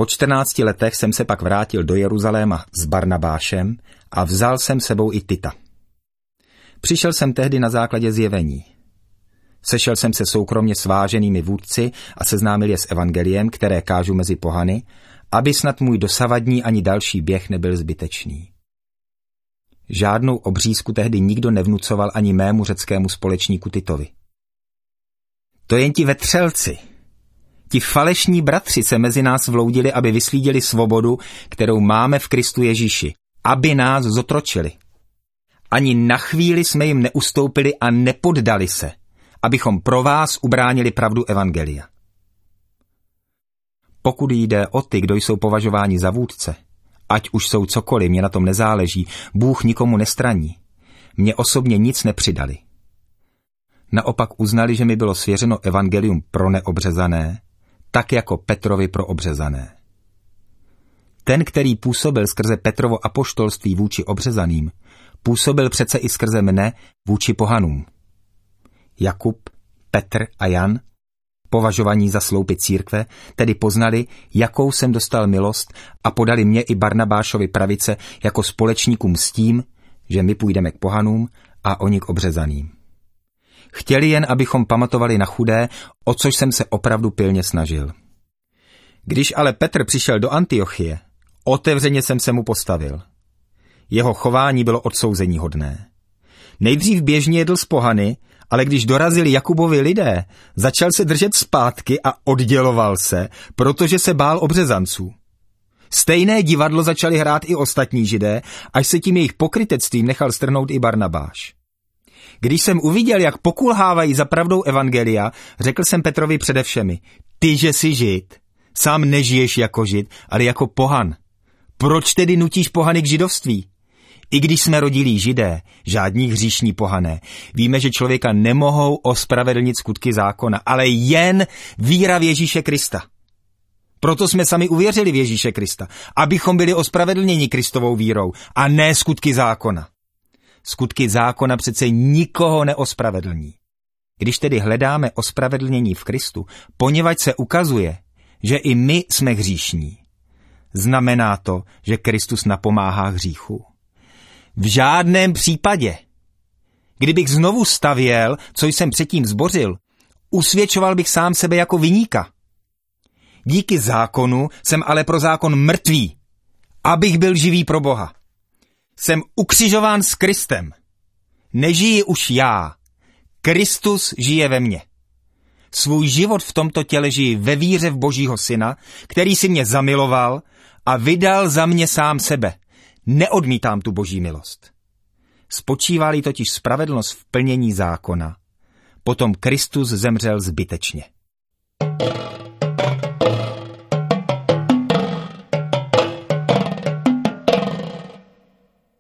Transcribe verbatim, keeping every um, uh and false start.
Po čtrnácti letech jsem se pak vrátil do Jeruzaléma s Barnabášem a vzal jsem sebou i Tita. Přišel jsem tehdy na základě zjevení. Sešel jsem se soukromně s váženými vůdci a seznámil je s evangeliem, které kážu mezi pohany, aby snad můj dosavadní ani další běh nebyl zbytečný. Žádnou obřízku tehdy nikdo nevnucoval ani mému řeckému společníku Titovi. To jen ti vetřelci, ti falešní bratři se mezi nás vloudili, aby vyslídili svobodu, kterou máme v Kristu Ježíši, aby nás zotročili. Ani na chvíli jsme jim neustoupili a nepoddali se, abychom pro vás ubránili pravdu evangelia. Pokud jde o ty, kdo jsou považováni za vůdce, ať už jsou cokoliv, mě na tom nezáleží, Bůh nikomu nestraní. Mně osobně nic nepřidali. Naopak uznali, že mi bylo svěřeno evangelium pro neobřezané, tak jako Petrovi pro obřezané. Ten, který působil skrze Petrovo apoštolství vůči obřezaným, působil přece i skrze mne vůči pohanům. Jakub, Petr a Jan, považovaní za sloupy církve, tedy poznali, jakou jsem dostal milost a podali mě i Barnabášovi pravice jako společníkům s tím, že my půjdeme k pohanům a oni k obřezaným. Chtěli jen, abychom pamatovali na chudé, o což jsem se opravdu pilně snažil. Když ale Petr přišel do Antiochie, otevřeně jsem se mu postavil. Jeho chování bylo odsouzeníhodné. Nejdřív běžně jedl s pohany, ale když dorazili Jakubovi lidé, začal se držet zpátky a odděloval se, protože se bál obřezanců. Stejné divadlo začali hrát i ostatní Židé, až se tím jejich pokrytectvím nechal strhnout i Barnabáš. Když jsem uviděl, jak pokulhávají za pravdou evangelia, řekl jsem Petrovi přede všemi, ty, že jsi Žid, sám nežiješ jako Žid, ale jako pohan. Proč tedy nutíš pohany k židovství? I když jsme rodilí Židé, žádní hříšní pohané, víme, že člověka nemohou ospravedlnit skutky zákona, ale jen víra v Ježíše Krista. Proto jsme sami uvěřili v Ježíše Krista, abychom byli ospravedlněni Kristovou vírou a ne skutky zákona. Skutky zákona přece nikoho neospravedlní. Když tedy hledáme ospravedlnění v Kristu, poněvadž se ukazuje, že i my jsme hříšní, znamená to, že Kristus napomáhá hříchu? V žádném případě. Kdybych znovu stavěl, co jsem předtím zbořil, usvědčoval bych sám sebe jako viníka. Díky zákonu jsem ale pro zákon mrtvý, abych byl živý pro Boha. Jsem ukřižován s Kristem. Nežiji už já. Kristus žije ve mně. Svůj život v tomto těle žiji ve víře v Božího Syna, který si mě zamiloval a vydal za mě sám sebe. Neodmítám tu Boží milost. Spočívá-li totiž spravedlnost v plnění zákona, potom Kristus zemřel zbytečně.